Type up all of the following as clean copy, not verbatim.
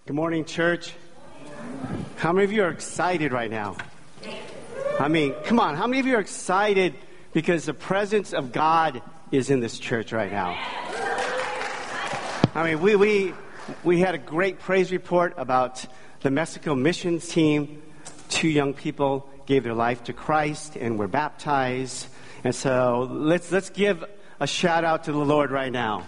Good morning, church. How many of you are excited right now? I mean, come on. How many of you are excited because the presence of God is in this church right now? I mean, we had a great praise report about the Mexico missions team. 2 young people gave their life to Christ and were baptized. And so let's give a shout out to the Lord right now.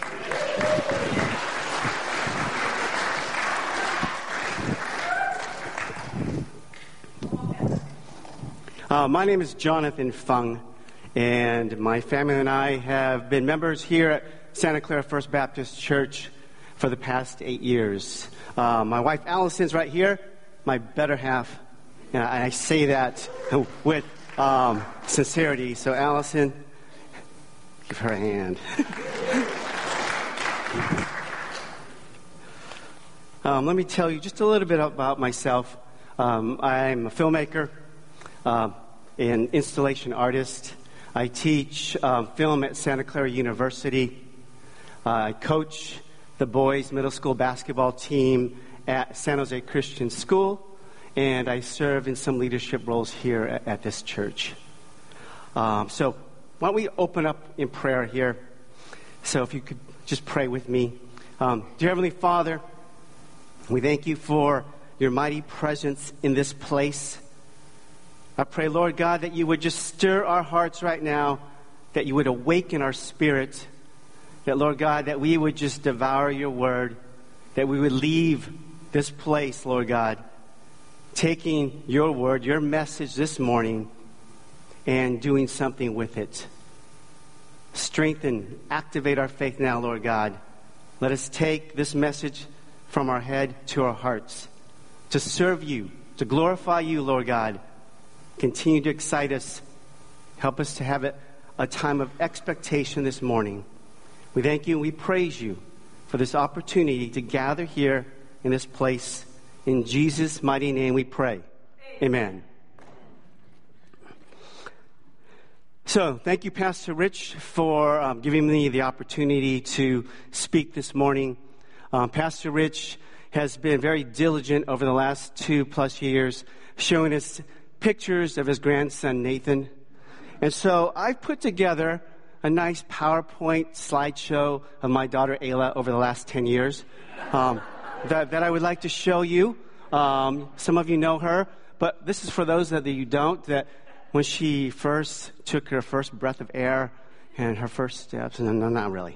My name is Jonathan Fung, and my family and I have been members here at Santa Clara First Baptist Church for the past 8 years. My wife Allison's right here, my better half, and I say that with sincerity. So Allison, give her a hand. Let me tell you just a little bit about myself. I'm a filmmaker. An installation artist. I teach film at Santa Clara University. I coach the boys' middle school basketball team at San Jose Christian School, and I serve in some leadership roles here at this church. So why don't we open up in prayer here? So if you could just pray with me. Dear Heavenly Father, we thank you for your mighty presence in this place. I pray, Lord God, that you would just stir our hearts right now, that you would awaken our spirit, that, Lord God, that we would just devour your word, that we would leave this place, Lord God, taking your word, your message this morning, and doing something with it. Strengthen, activate our faith now, Lord God. Let us take this message from our head to our hearts, to serve you, to glorify you, Lord God. Continue to excite us. Help us to have a time of expectation this morning. We thank you and we praise you for this opportunity to gather here in this place. In Jesus' mighty name we pray. Amen. So, thank you, Pastor Rich, for giving me the opportunity to speak this morning. Pastor Rich has been very diligent over the last 2+ years, showing us pictures of his grandson, Nathan. And so I've put together a nice PowerPoint slideshow of my daughter, Ayla, over the last 10 years that I would like to show you. Some of you know her, but this is for those that you don't, that when she first took her first breath of air and her first steps, no, not really.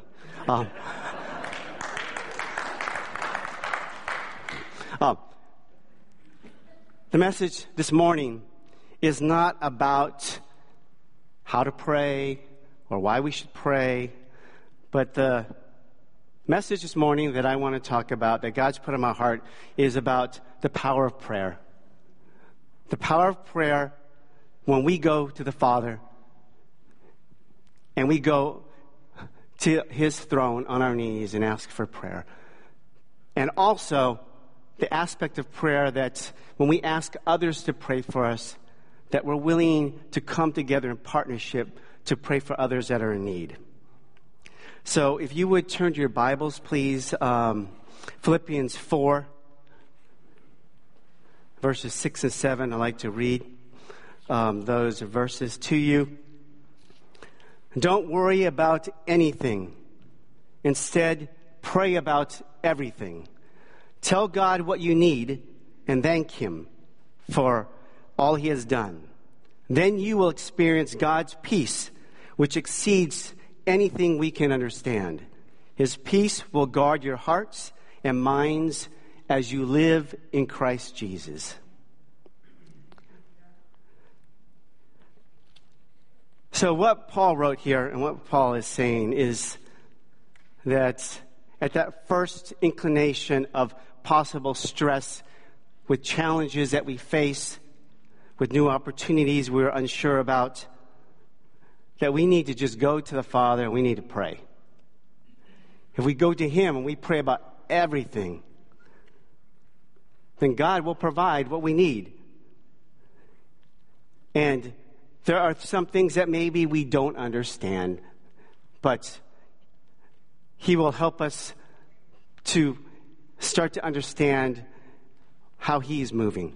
The message this morning is not about how to pray or why we should pray, but the message this morning that I want to talk about, that God's put in my heart, is about the power of prayer. The power of prayer when we go to the Father and we go to his throne on our knees and ask for prayer. And also the aspect of prayer that when we ask others to pray for us, that we're willing to come together in partnership to pray for others that are in need. So if you would turn to your Bibles, please, Philippians 4, verses 6 and 7. I'd like to read those verses to you. Don't worry about anything. Instead, pray about everything. Tell God what you need and thank him for all he has done. Then you will experience God's peace, which exceeds anything we can understand. His peace will guard your hearts and minds as you live in Christ Jesus. So what Paul wrote here and what Paul is saying is that at that first inclination of possible stress with challenges that we face, with new opportunities we're unsure about, that we need to just go to the Father and we need to pray. If we go to him and we pray about everything, then God will provide what we need. And there are some things that maybe we don't understand, but he will help us to start to understand how He's moving.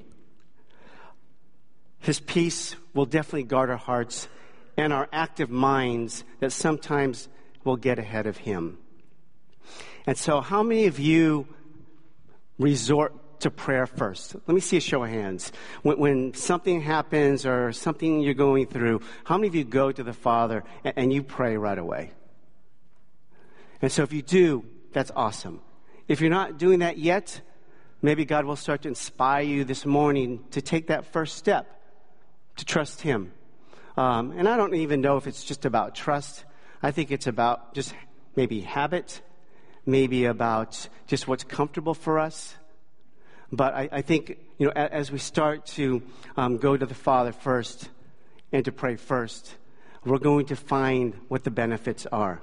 His peace will definitely guard our hearts and our active minds that sometimes will get ahead of Him. And so how many of you resort to prayer first? Let me see a show of hands. When something happens or something you're going through, how many of you go to the Father and you pray right away? And so if you do, that's awesome. If you're not doing that yet, maybe God will start to inspire you this morning to take that first step, to trust Him. And I don't even know if it's just about trust. I think it's about just maybe habit, maybe about just what's comfortable for us. But I think, as we start to go to the Father first and to pray first, we're going to find what the benefits are.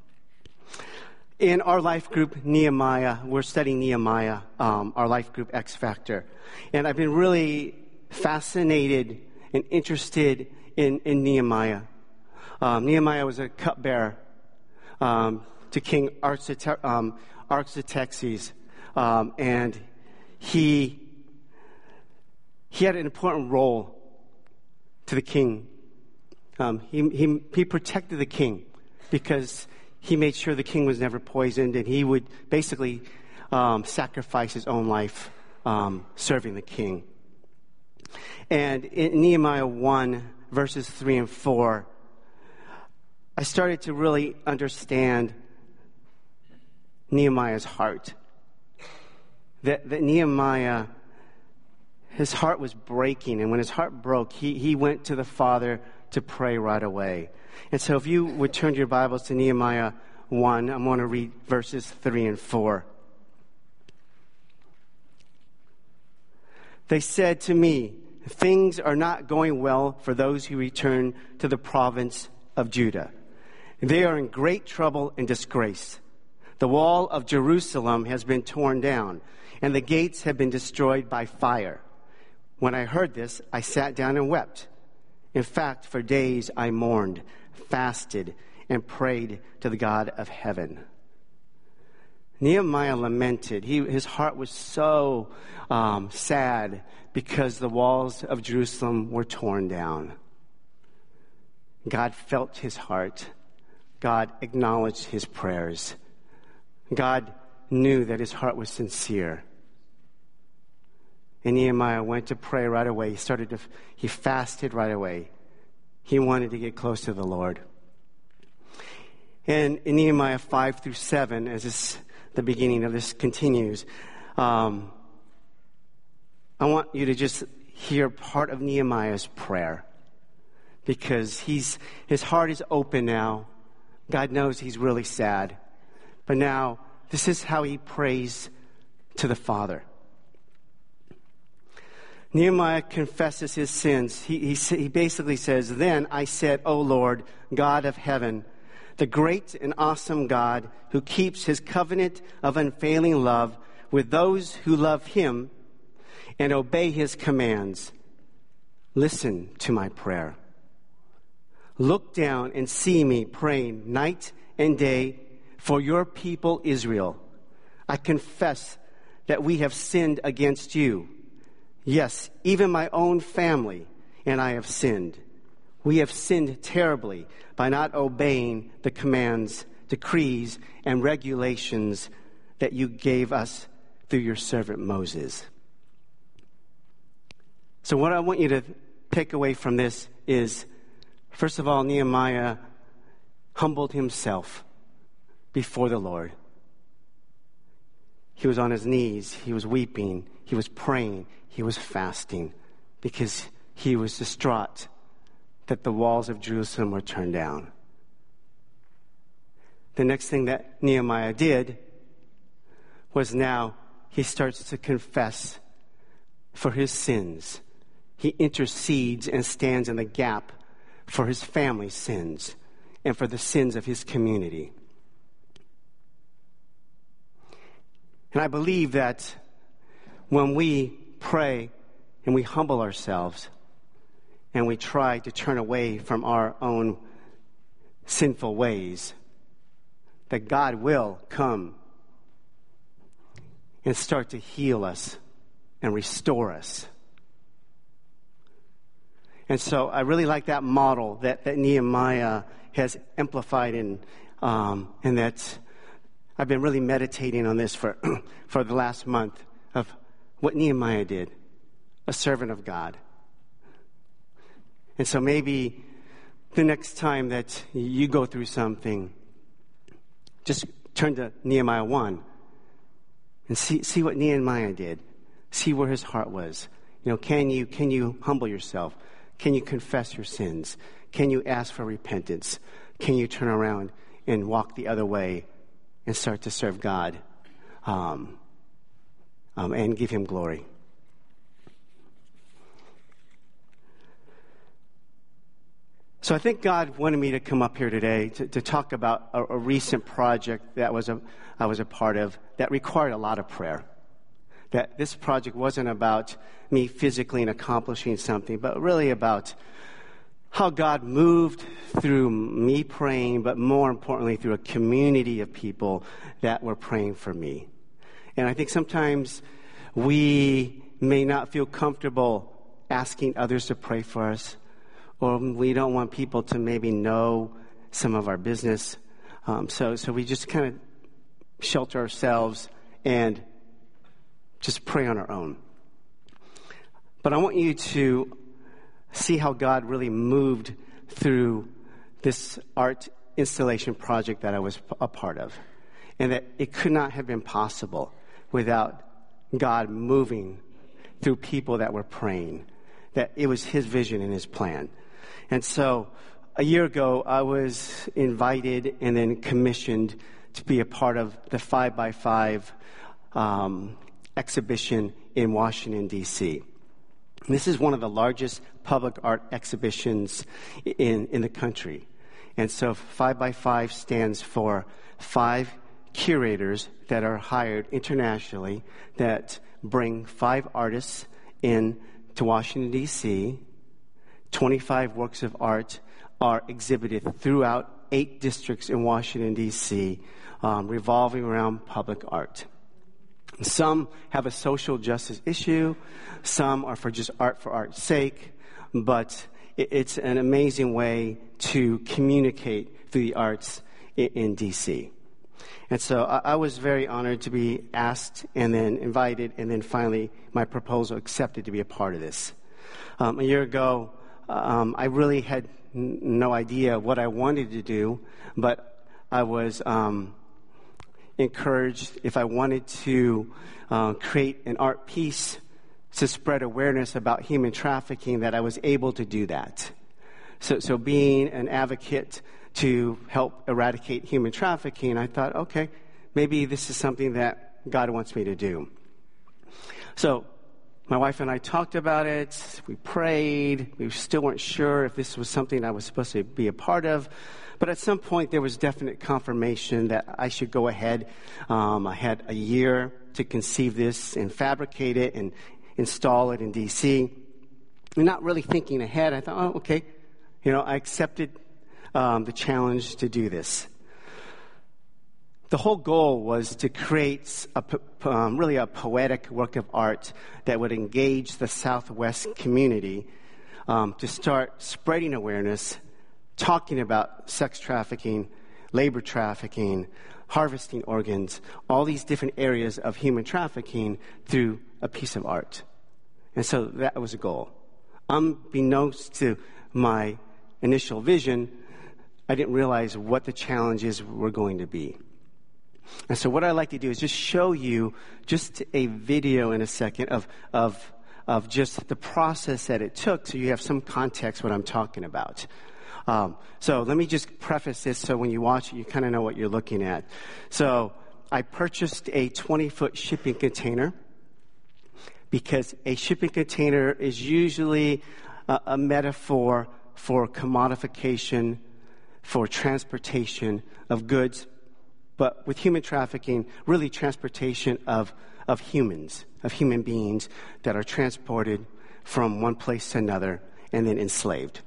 In our life group, Nehemiah, we're studying Nehemiah, our life group X Factor. And I've been really fascinated and interested in Nehemiah. Nehemiah was a cupbearer to King Artaxerxes, and he had an important role to the king. He protected the king because he made sure the king was never poisoned, and he would basically sacrifice his own life serving the king. And in Nehemiah 1, verses 3 and 4, I started to really understand Nehemiah's heart. That Nehemiah, his heart was breaking, and when his heart broke, he went to the Father to pray right away. And so if you would turn your Bibles to Nehemiah 1, I'm going to read verses 3 and 4. They said to me, "Things are not going well for those who return to the province of Judah. They are in great trouble and disgrace. The wall of Jerusalem has been torn down, and the gates have been destroyed by fire." When I heard this, I sat down and wept. In fact, for days I mourned, fasted, and prayed to the God of heaven. Nehemiah lamented. His heart was so sad because the walls of Jerusalem were torn down. God felt his heart. God acknowledged his prayers. God knew that his heart was sincere. And Nehemiah went to pray right away. He fasted right away. He wanted to get close to the Lord. And in Nehemiah 5 through 7, as the beginning of this continues, I want you to just hear part of Nehemiah's prayer, because his heart is open now. God knows he's really sad. But now, this is how he prays to the Father. Nehemiah confesses his sins. He basically says, "Then I said, O Lord, God of heaven, the great and awesome God who keeps his covenant of unfailing love with those who love him and obey his commands, listen to my prayer. Look down and see me praying night and day for your people Israel. I confess that we have sinned against you. Yes, even my own family and I have sinned. We have sinned terribly by not obeying the commands, decrees, and regulations that you gave us through your servant Moses." So what I want you to take away from this is, first of all, Nehemiah humbled himself before the Lord. He was on his knees. He was weeping. He was praying. He was fasting because he was distraught that the walls of Jerusalem were turned down. The next thing that Nehemiah did was now he starts to confess for his sins. He intercedes and stands in the gap for his family's sins and for the sins of his community. And I believe that when we pray and we humble ourselves and we try to turn away from our own sinful ways, that God will come and start to heal us and restore us. And so I really like that model that Nehemiah has amplified and that I've been really meditating on this for the last month of what Nehemiah did, a servant of God. And so maybe the next time that you go through something, just turn to Nehemiah 1 and see what Nehemiah did. See where his heart was. Can you humble yourself? Can you confess your sins? Can you ask for repentance? Can you turn around and walk the other way and start to serve God and give him glory? So I think God wanted me to come up here today to talk about a recent project that I was a part of that required a lot of prayer. That this project wasn't about me physically and accomplishing something, but really about how God moved through me praying, but more importantly, through a community of people that were praying for me. And I think sometimes we may not feel comfortable asking others to pray for us, or we don't want people to maybe know some of our business. So we just kind of shelter ourselves and just pray on our own. But I want you to see how God really moved through this art installation project that I was a part of. And that it could not have been possible without God moving through people that were praying. That it was his vision and his plan. And so a year ago, I was invited and then commissioned to be a part of the 5x5 exhibition in Washington, D.C. This is one of the largest public art exhibitions in the country. And so 5x5 stands for 5 curators that are hired internationally that bring 5 artists in to Washington, D.C. 25 works of art are exhibited throughout 8 districts in Washington, D.C., revolving around public art. Some have a social justice issue. Some are for just art for art's sake. But it's an amazing way to communicate through the arts in D.C. And so I was very honored to be asked and then invited and then finally my proposal accepted to be a part of this. A year ago, I really had no idea what I wanted to do, but I was encouraged if I wanted to create an art piece to spread awareness about human trafficking, that I was able to do that. So being an advocate to help eradicate human trafficking, I thought, okay, maybe this is something that God wants me to do. So my wife and I talked about it. We prayed. We still weren't sure if this was something I was supposed to be a part of. But at some point, there was definite confirmation that I should go ahead. I had a year to conceive this and fabricate it and install it in D.C. And not really thinking ahead, I thought, oh, okay. I accepted the challenge to do this. The whole goal was to create really a poetic work of art that would engage the Southwest community to start spreading awareness, talking about sex trafficking, labor trafficking, harvesting organs, all these different areas of human trafficking through a piece of art. And so that was a goal. Unbeknownst to my initial vision, I didn't realize what the challenges were going to be. And so what I'd like to do is just show you just a video in a second of just the process that it took so you have some context what I'm talking about. So let me just preface this so when you watch it, you kind of know what you're looking at. So I purchased a 20-foot shipping container because a shipping container is usually a metaphor for commodification, for transportation of goods. But with human trafficking, really transportation of humans, of human beings that are transported from one place to another and then enslaved.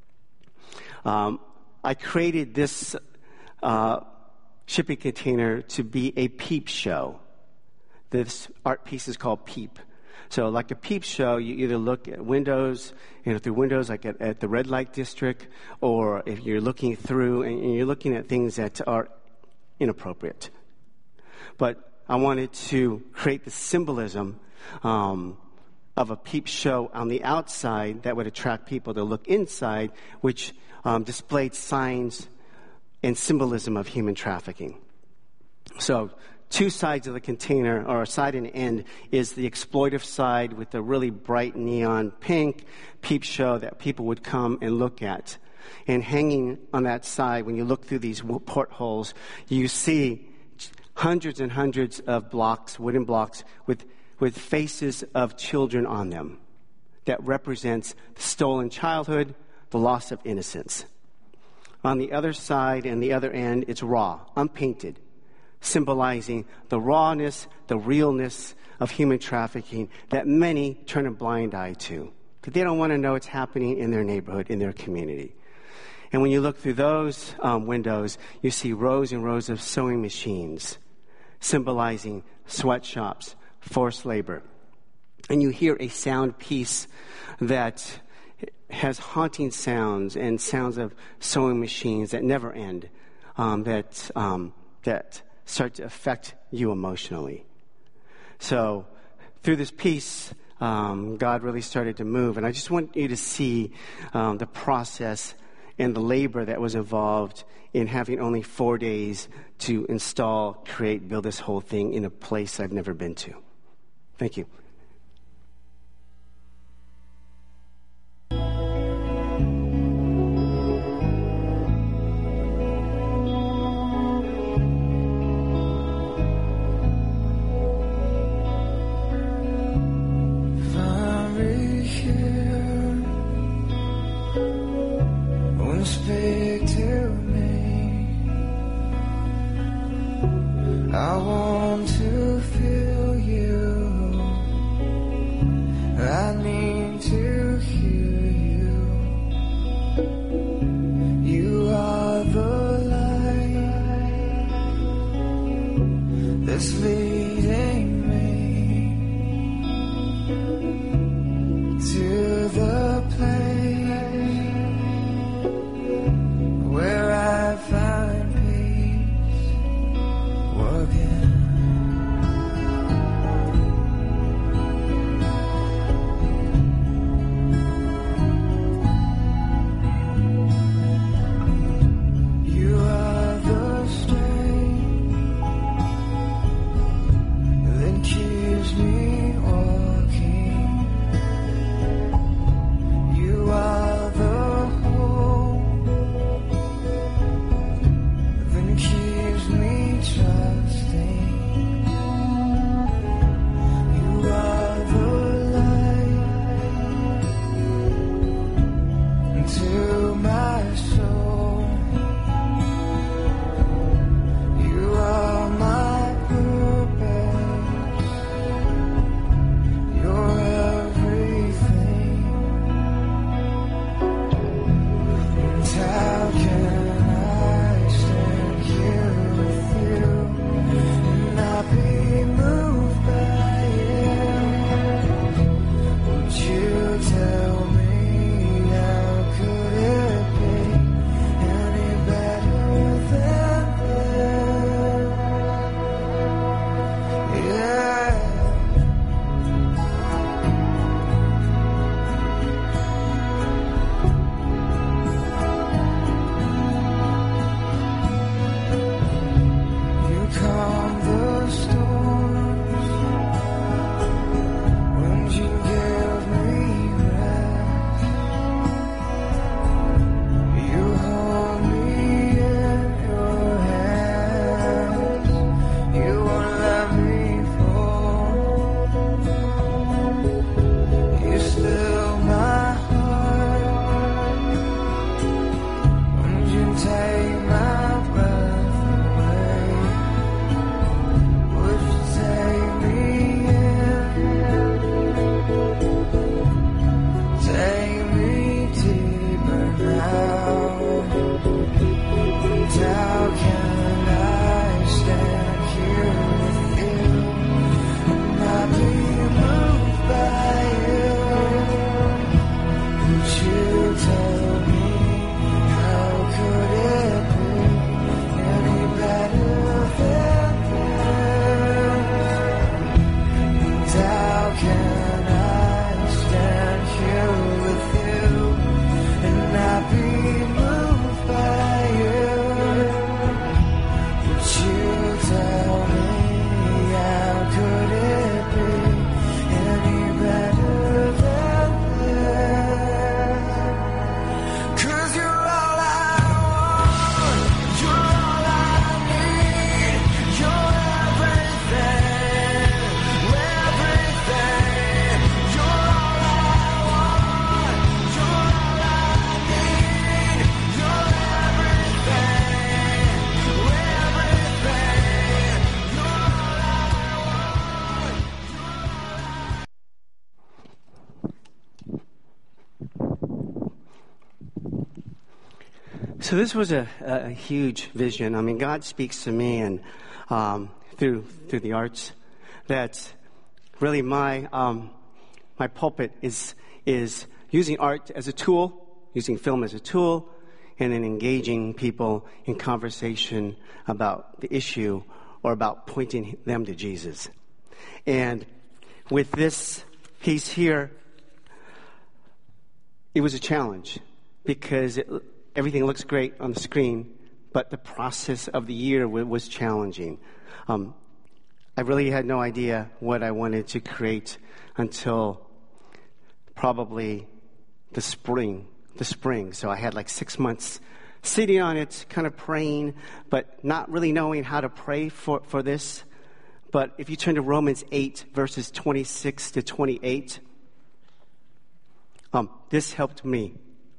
I created this shipping container to be a peep show, This art piece is called Peep. So like a peep show, you either look at windows, through windows like at the red light district, or if you're looking through and you're looking at things that are inappropriate. But I wanted to create the symbolism of a peep show on the outside that would attract people to look inside, which displayed signs and symbolism of human trafficking. So two sides of the container, or a side and end, is the exploitive side with the really bright neon pink peep show that people would come and look at. And hanging on that side, when you look through these portholes, you see hundreds and hundreds of blocks, wooden blocks, with faces of children on them. That represents the stolen childhood, the loss of innocence. On the other side and the other end, it's raw, unpainted, symbolizing the rawness, the realness of human trafficking that many turn a blind eye to, because they don't want to know what's happening in their neighborhood, in their community. And when you look through those windows, you see rows and rows of sewing machines, symbolizing sweatshops, forced labor. And you hear a sound piece that has haunting sounds and sounds of sewing machines that never end, that start to affect you emotionally. So through this piece, God really started to move. And I just want you to see the process and the labor that was involved in having only 4 days to install, create, build this whole thing in a place I've never been to. Thank you. Speak to me. I want to feel you. So this was a huge vision. I mean, God speaks to me and through the arts that really my pulpit is using art as a tool, using film as a tool, and then engaging people in conversation about the issue or about pointing them to Jesus. And with this piece here, it was a challenge because everything looks great on the screen, but the process of the year was challenging. I really had no idea what I wanted to create until probably the spring. So I had like 6 months sitting on it, kind of praying, but not really knowing how to pray for this. But if you turn to Romans 8, verses 26 to 28, this helped me.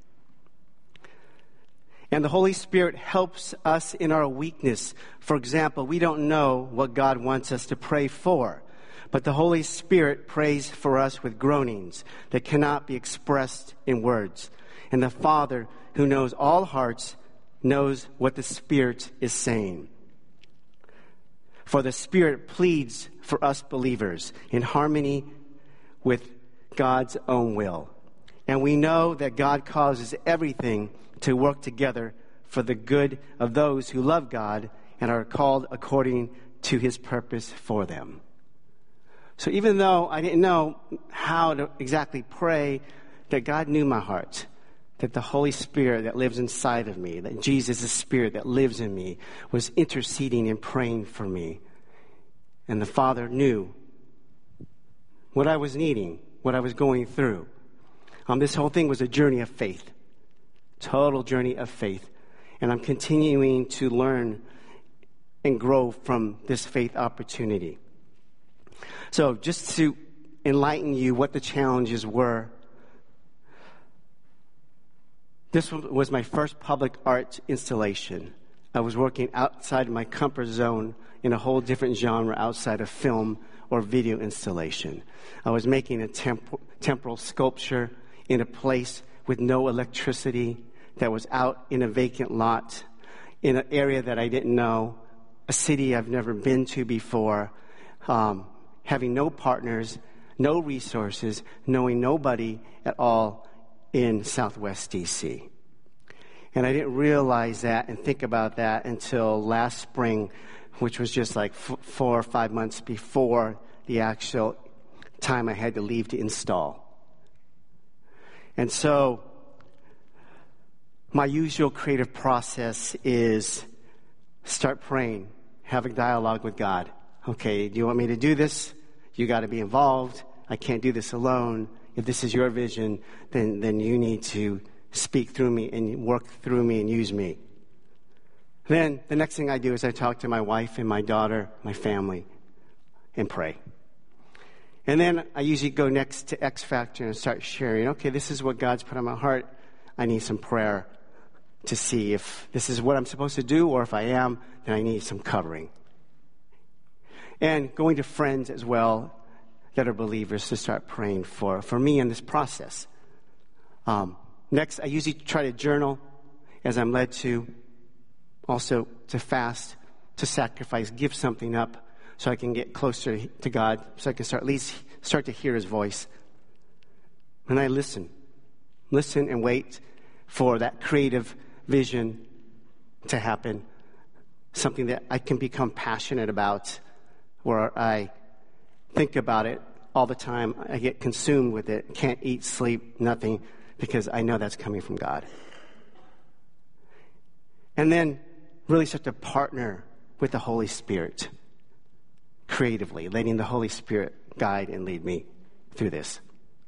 And the Holy Spirit helps us in our weakness. For example, we don't know what God wants us to pray for, but the Holy Spirit prays for us with groanings that cannot be expressed in words. And the Father, who knows all hearts, knows what the Spirit is saying. For the Spirit pleads for us believers in harmony with God's own will. And we know that God causes everything to work together for the good of those who love God and are called according to His purpose for them. So even though I didn't know how to exactly pray, that God knew my heart, that the Holy Spirit that lives inside of me, that Jesus, the Spirit that lives in me, was interceding and praying for me. And the Father knew what I was needing, what I was going through. This whole thing was a journey of faith, total journey of faith. And I'm continuing to learn and grow from this faith opportunity. So just to enlighten you what the challenges were, this was my first public art installation. I was working outside my comfort zone in a whole different genre outside of film or video installation. I was making a temporal sculpture in a place with no electricity that was out in a vacant lot in an area that I didn't know, a city I've never been to before, having no partners, no resources, knowing nobody at all in Southwest D.C. And I didn't realize that and think about that until last spring, which was just like 4 or 5 months before the actual time I had to leave to install. And so my usual creative process is start praying, have a dialogue with God. Okay, do you want me to do this? You got to be involved. I can't do this alone. If this is your vision, then you need to speak through me and work through me and use me. Then the next thing I do is I talk to my wife and my daughter, my family, and pray. And then I usually go next to X Factor and start sharing, okay, this is what God's put on my heart. I need some prayer to see if this is what I'm supposed to do, or if I am, then I need some covering. And going to friends as well that are believers to start praying for me in this process. Next, I usually try to journal as I'm led to, also to fast, to sacrifice, give something up so I can get closer to God, so I can at least start to hear His voice. And I listen and wait for that creative vision to happen, something that I can become passionate about, where I think about it all the time. I get consumed with it, can't eat, sleep, nothing, because I know that's coming from God. And then really start to partner with the Holy Spirit creatively, letting the Holy Spirit guide and lead me through this.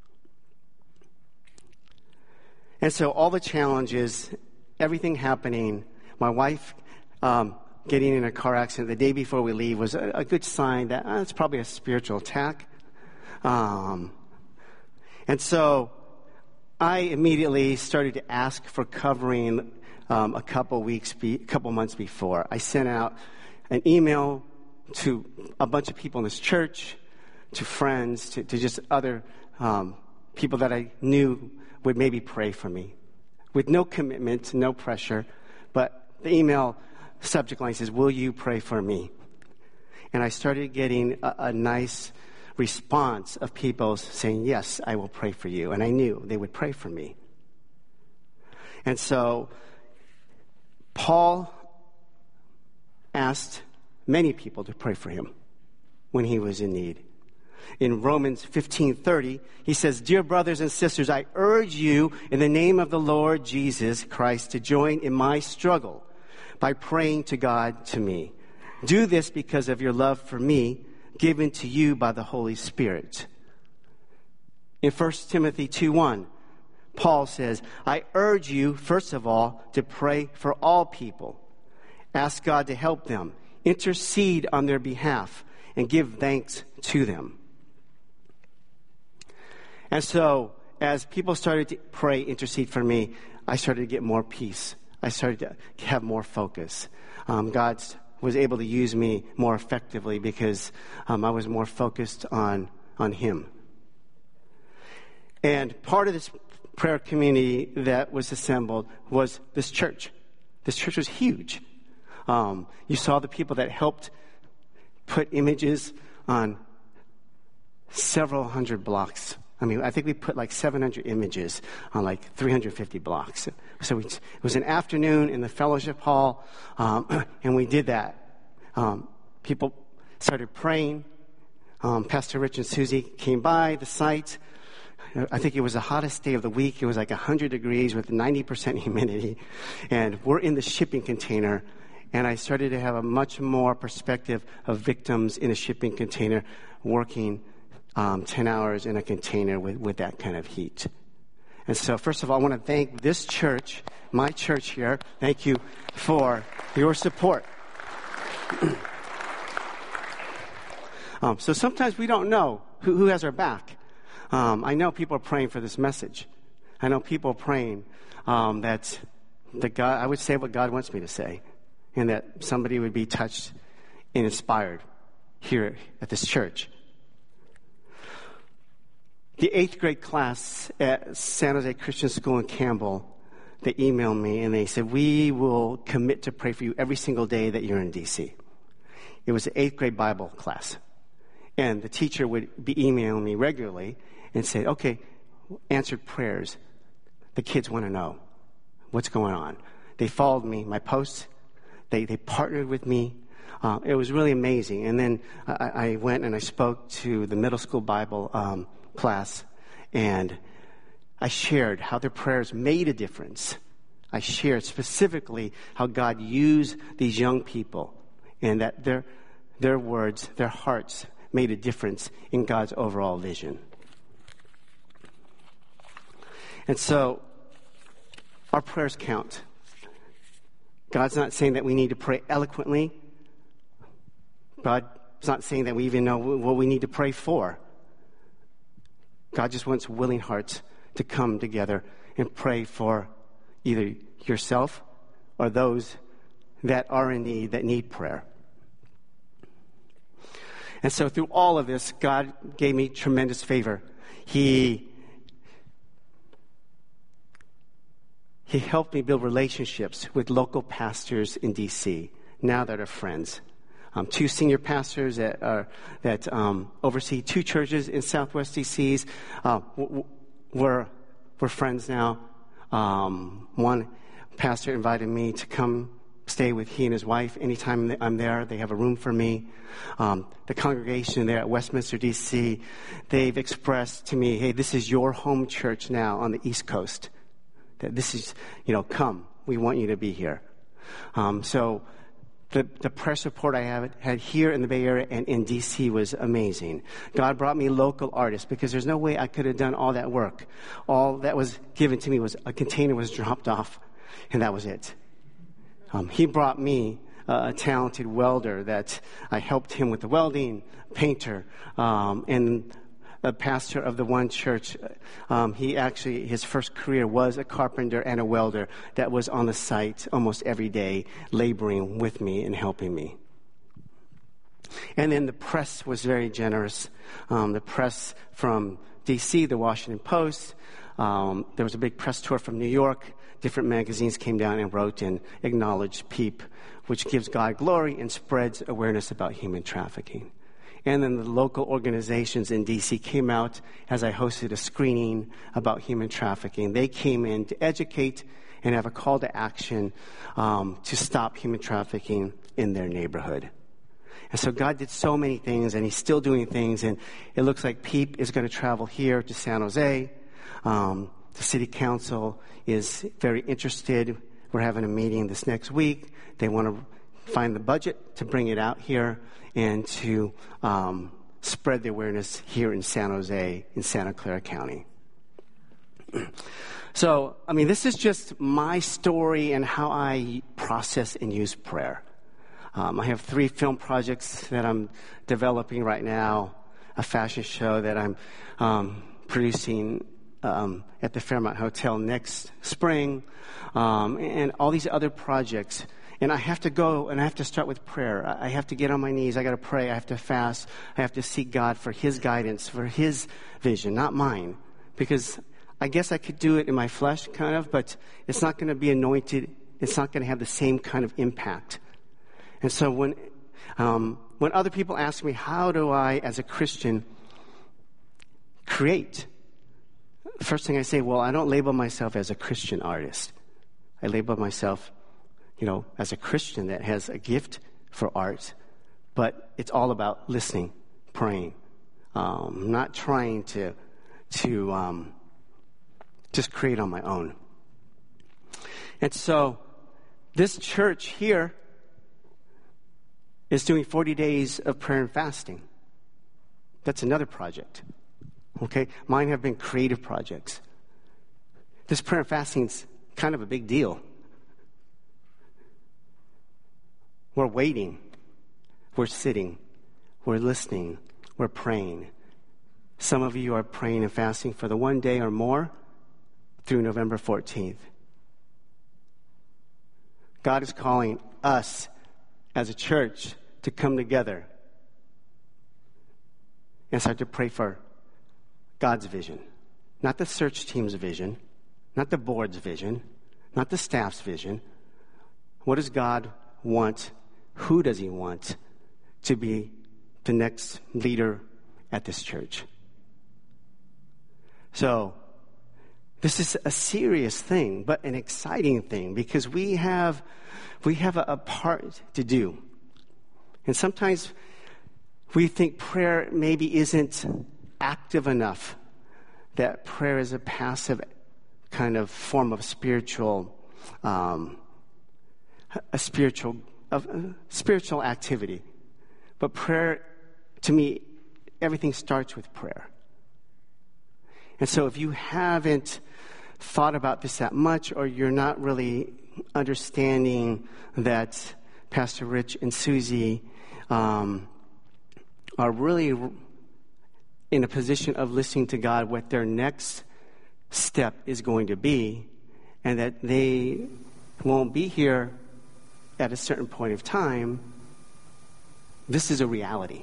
And so all the challenges, everything happening, my wife getting in a car accident the day before we leave was a good sign that it's probably a spiritual attack. And so I immediately started to ask for covering a couple months before. I sent out an email to a bunch of people in this church, to friends, to just other people that I knew would maybe pray for me, with no commitment, no pressure, But the email subject line says, "Will you pray for me?" And I started getting a nice response of people saying, "Yes, I will pray for you." And I knew they would pray for me. And so Paul asked many people to pray for him when he was in need. In Romans 15:30, he says, "Dear brothers and sisters, I urge you in the name of the Lord Jesus Christ to join in my struggle by praying to God to me. Do this because of your love for me, given to you by the Holy Spirit." In 1 Timothy 2:1, Paul says, "I urge you, first of all, to pray for all people. Ask God to help them, intercede on their behalf, and give thanks to them." And so, as people started to pray, intercede for me, I started to get more peace. I started to have more focus. God was able to use me more effectively because I was more focused on Him. And part of this prayer community that was assembled was this church. This church was huge. You saw the people that helped put images on several hundred blocks. I think we put like 700 images on like 350 blocks. So it was an afternoon in the fellowship hall, and we did that. People started praying. Pastor Rich and Susie came by the site. I think it was the hottest day of the week. It was like 100 degrees with 90% humidity. And we're in the shipping container. And I started to have a much more perspective of victims in a shipping container working 10 hours in a container with that kind of heat. And so, first of all, I want to thank this church, my church here. Thank you for your support. So sometimes we don't know who has our back. I know people are praying for this message. I know people are praying that I would say what God wants me to say, and that somebody would be touched and inspired here at this church. The 8th grade class at San Jose Christian School in Campbell, they emailed me and they said, "We will commit to pray for you every single day that you're in D.C." It was the 8th grade Bible class. And the teacher would be emailing me regularly and say, "Okay, answered prayers. The kids want to know what's going on." They followed me, my posts. They partnered with me. It was really amazing. And then I went and I spoke to the middle school Bible class, and I shared how their prayers made a difference. I shared specifically how God used these young people and that their words, their hearts made a difference in God's overall vision. And so our prayers count. God's not saying that we need to pray eloquently. God's not saying that we even know what we need to pray for. God just wants willing hearts to come together and pray for either yourself or those that are in need, that need prayer. And so through all of this, God gave me tremendous favor. He helped me build relationships with local pastors in D.C., now that are friends. 2 senior pastors that oversee 2 churches in Southwest D.C. We're friends now. One pastor invited me to come stay with he and his wife. Anytime I'm there, they have a room for me. The congregation there at Westminster, D.C., they've expressed to me, "Hey, this is your home church now on the East Coast. That this is, come. We want you to be here." So the prayer support I had here in the Bay Area and in D.C. was amazing. God brought me local artists because there's no way I could have done all that work. All that was given to me was a container was dropped off, and that was it. He brought me a talented welder that I helped him with the welding, painter, and a pastor of the one church. His first career was a carpenter and a welder that was on the site almost every day, laboring with me and helping me. And then the press was very generous. The press from D.C., the Washington Post, there was a big press tour from New York. Different magazines came down and wrote and acknowledged PEEP, which gives God glory and spreads awareness about human trafficking. And then the local organizations in D.C. came out as I hosted a screening about human trafficking. They came in to educate and have a call to action to stop human trafficking in their neighborhood. And so God did so many things, and He's still doing things, and it looks like PEEP is going to travel here to San Jose. The city council is very interested. We're having a meeting this next week. They want to find the budget to bring it out here and to spread the awareness here in San Jose, in Santa Clara County. So, this is just my story and how I process and use prayer. I have 3 film projects that I'm developing right now, a fashion show that I'm producing at the Fairmont Hotel next spring, and all these other projects. And I have to go and I have to start with prayer. I have to get on my knees. I got to pray. I have to fast. I have to seek God for His guidance, for His vision, not mine. Because I guess I could do it in my flesh, kind of, but it's not going to be anointed. It's not going to have the same kind of impact. And so when other people ask me, how do I, as a Christian, create? The first thing I say, well, I don't label myself as a Christian artist. I label myself, as a Christian that has a gift for art. But it's all about listening, praying, not trying to just create on my own. And so this church here is doing 40 days of prayer and fasting. That's another project. Okay? Mine have been creative projects. This prayer and fasting is kind of a big deal. We're waiting. We're sitting. We're listening. We're praying. Some of you are praying and fasting for the 1 day or more through November 14th. God is calling us as a church to come together and start to pray for God's vision. Not the search team's vision, not the board's vision, not the staff's vision. What does God want? Who does He want to be the next leader at this church? So, this is a serious thing, but an exciting thing, because we have a part to do. And sometimes we think prayer maybe isn't active enough, that prayer is a passive kind of form of spiritual activity. But prayer, to me, everything starts with prayer. And so if you haven't thought about this that much, or you're not really understanding that Pastor Rich and Susie are really in a position of listening to God, what their next step is going to be, and that they won't be here at a certain point of time, this is a reality.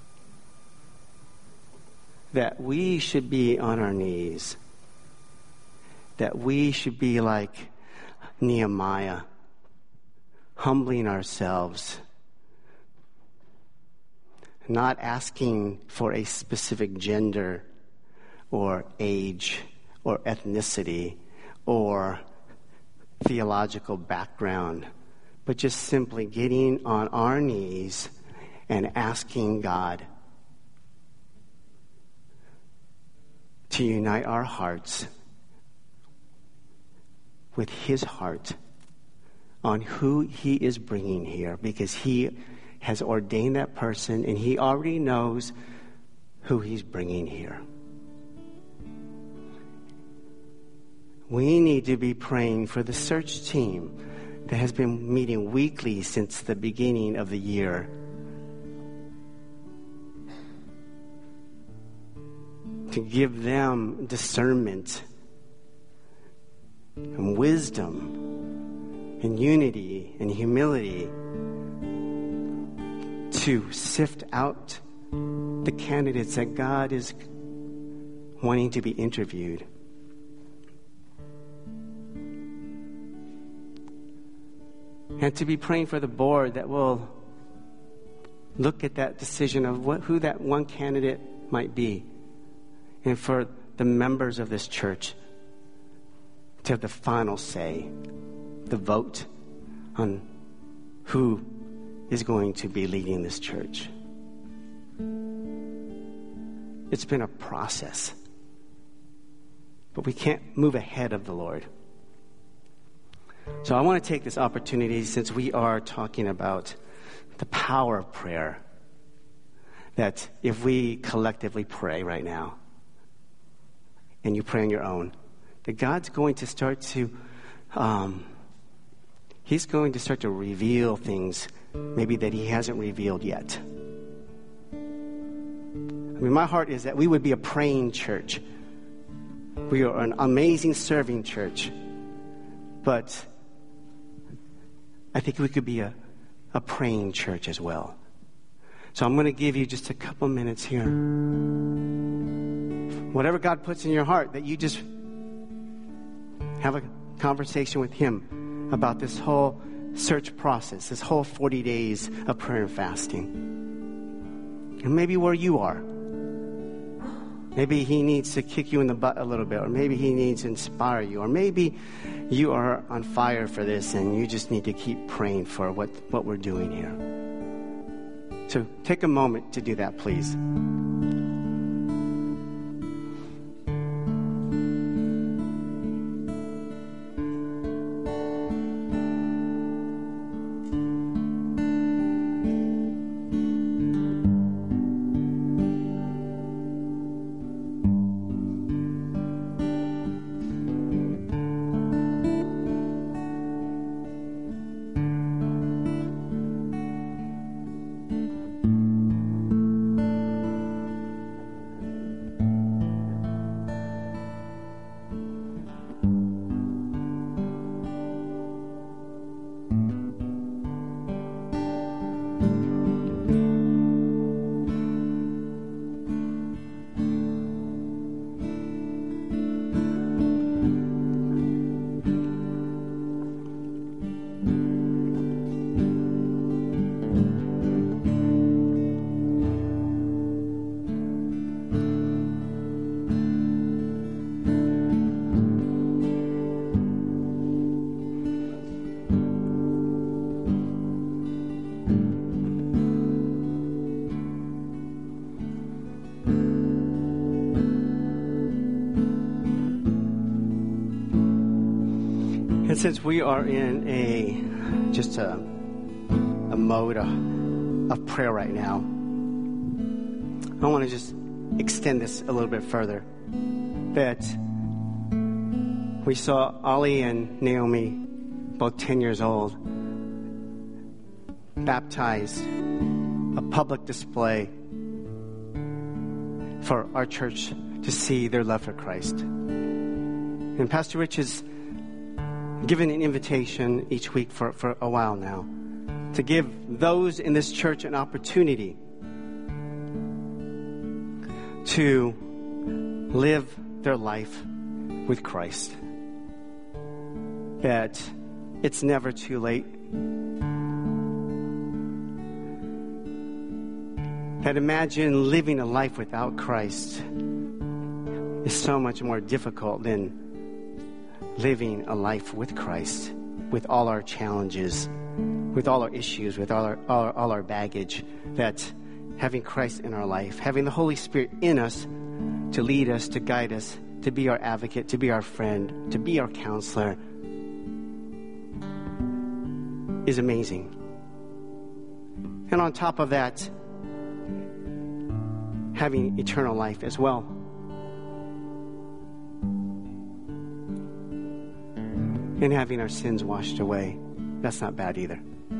That we should be on our knees. That we should be like Nehemiah, humbling ourselves, not asking for a specific gender or age or ethnicity or theological background, but just simply getting on our knees and asking God to unite our hearts with His heart on who He is bringing here, because He has ordained that person and He already knows who He's bringing here. We need to be praying for the search team that has been meeting weekly since the beginning of the year. To give them discernment and wisdom and unity and humility to sift out the candidates that God is wanting to be interviewed. And to be praying for the board that will look at that decision of who that one candidate might be. And for the members of this church to have the final say, the vote on who is going to be leading this church. It's been a process, but we can't move ahead of the Lord. So I want to take this opportunity, since we are talking about the power of prayer, that if we collectively pray right now, and you pray on your own, that God's going to start to, He's going to start to reveal things maybe that He hasn't revealed yet. I mean, my heart is that we would be a praying church. We are an amazing serving church. But I think we could be a praying church as well. So I'm going to give you just a couple minutes here. Whatever God puts in your heart, that you just have a conversation with Him about this whole search process, this whole 40 days of prayer and fasting. And maybe where you are. Maybe He needs to kick you in the butt a little bit, or maybe He needs to inspire you, or maybe you are on fire for this and you just need to keep praying for what we're doing here. So take a moment to do that, please. And since we are in a mode of prayer right now, I want to just extend this a little bit further. That we saw Ollie and Naomi, both 10 years old, baptized, a public display for our church to see their love for Christ. And Pastor Rich has given an invitation each week for a while now to give those in this church an opportunity to live their life with Christ. That it's never too late. That imagine living a life without Christ is so much more difficult than living a life with Christ, with all our challenges, with all our issues, with all our baggage. That having Christ in our life, having the Holy Spirit in us to lead us, to guide us, to be our advocate, to be our friend, to be our counselor, is amazing. And on top of that, having eternal life as well. And having our sins washed away. That's not bad either.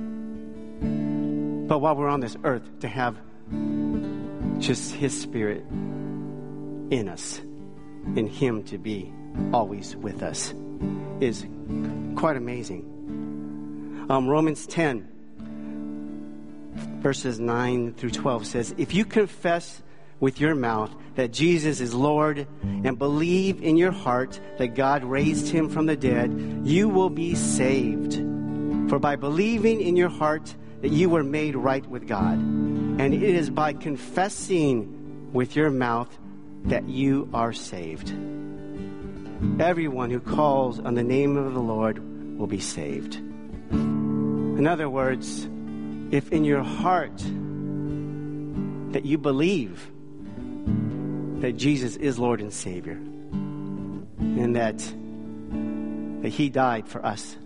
But while we're on this earth, to have just His Spirit in us, and Him to be always with us, is quite amazing. Romans 10 verses 9 through 12 says, if you confess with your mouth that Jesus is Lord and believe in your heart that God raised him from the dead, you will be saved. For by believing in your heart that you were made right with God, and it is by confessing with your mouth that you are saved. Everyone who calls on the name of the Lord will be saved. In other words, if in your heart that you believe that Jesus is Lord and Savior, and that he died for us,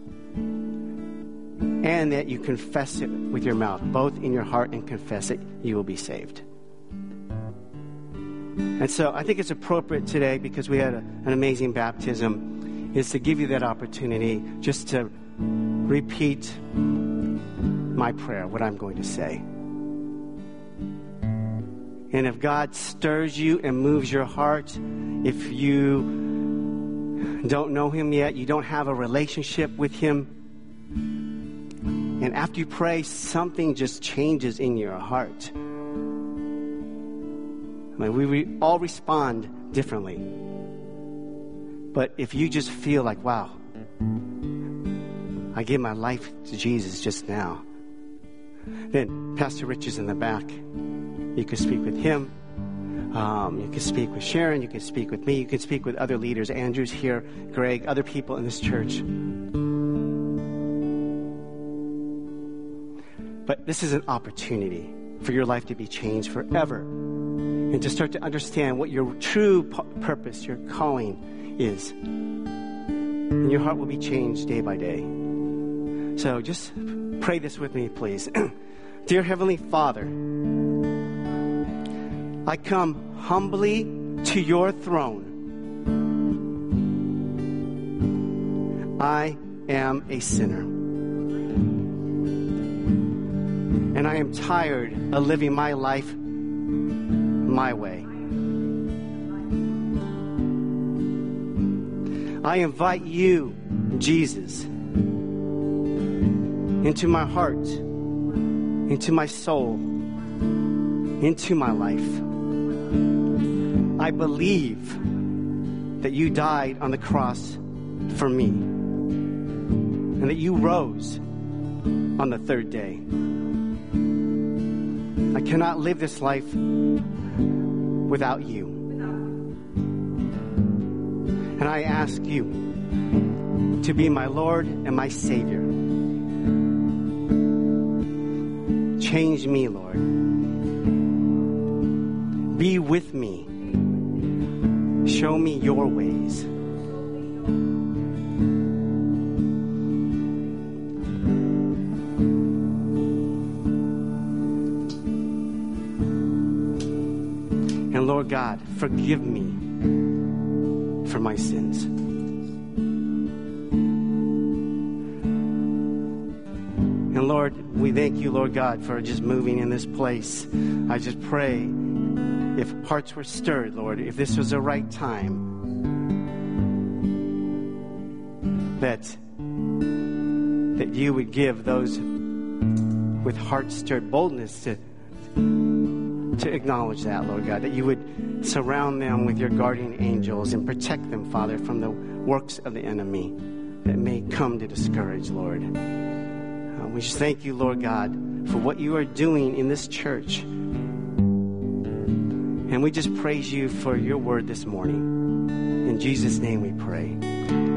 and that you confess it with your mouth, both in your heart and confess it, you will be saved. And so I think it's appropriate today, because we had an amazing baptism, is to give you that opportunity just to repeat my prayer, what I'm going to say. And if God stirs you and moves your heart, if you don't know him yet, you don't have a relationship with him, and after you pray, something just changes in your heart. I mean, we all respond differently. But if you just feel like, wow, I gave my life to Jesus just now, then Pastor Rich is in the back. You could speak with him. You could speak with Sharon. You could speak with me. You could speak with other leaders. Andrew's here, Greg, other people in this church. But this is an opportunity for your life to be changed forever, and to start to understand what your true purpose, your calling is. And your heart will be changed day by day. So just pray this with me, please. Dear Heavenly Father, I come humbly to your throne. I am a sinner. And I am tired of living my life my way. I invite you, Jesus, into my heart, into my soul, into my life. I believe that you died on the cross for me, and that you rose on the third day. I cannot live this life without you. And I ask you to be my Lord and my Savior. Change me, Lord. Be with me. Show me your ways. And Lord God, forgive me for my sins. And Lord, we thank you, Lord God, for just moving in this place. I just pray, if hearts were stirred, Lord, if this was the right time, that you would give those with hearts stirred boldness to acknowledge that, Lord God, that you would surround them with your guardian angels and protect them, Father, from the works of the enemy that may come to discourage, Lord. We just thank you, Lord God, for what you are doing in this church. And we just praise you for your word this morning. In Jesus' name we pray.